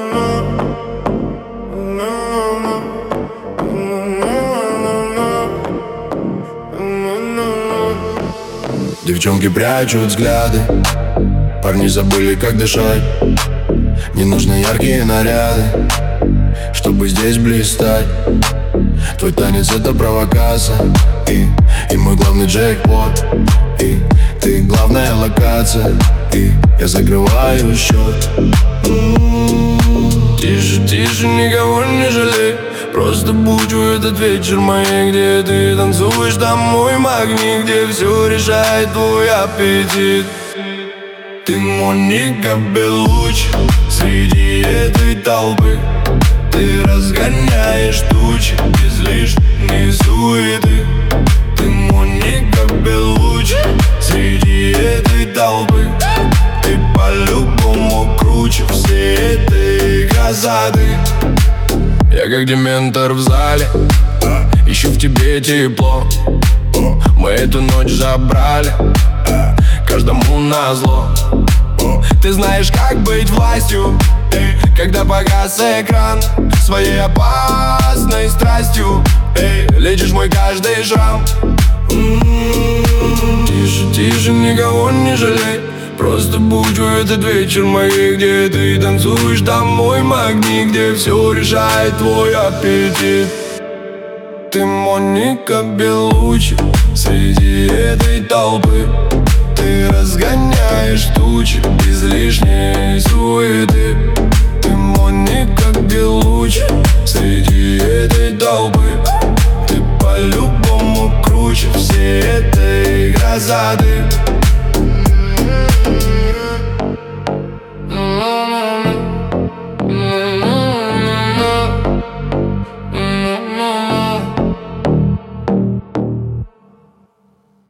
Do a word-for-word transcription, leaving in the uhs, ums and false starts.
Девчонки прячут взгляды, парни забыли, как дышать. Не нужны яркие наряды, чтобы здесь блистать. Твой танец — это провокация, и, и мой главный джекпот. И ты главная локация, и я закрываю счет. Тише, тише, никого не жалей. Просто будь в этот вечер моей, где ты танцуешь, там мой магнит, где все решает твой аппетит. Ты Моника Белуччи среди этой толпы. Ты разгоняешь тучи без лишней суеты. Ты Моника Белуччи среди этой толпы. Ты по-любому круче всей этой красоты. Я как дементор в зале, ищу в тебе тепло. Мы эту ночь забрали, каждому назло. Ты знаешь, как быть властью, когда погас экран своей опасной страстью. Эй, лечишь мой каждый шрам. Тише, тише, никого не жалей. Просто будь в этот вечер моей, где ты танцуешь, там мой магнит, где все решает твой аппетит. Ты Моника Белуччи среди этой толпы. Ты разгоняешь тучи без лишней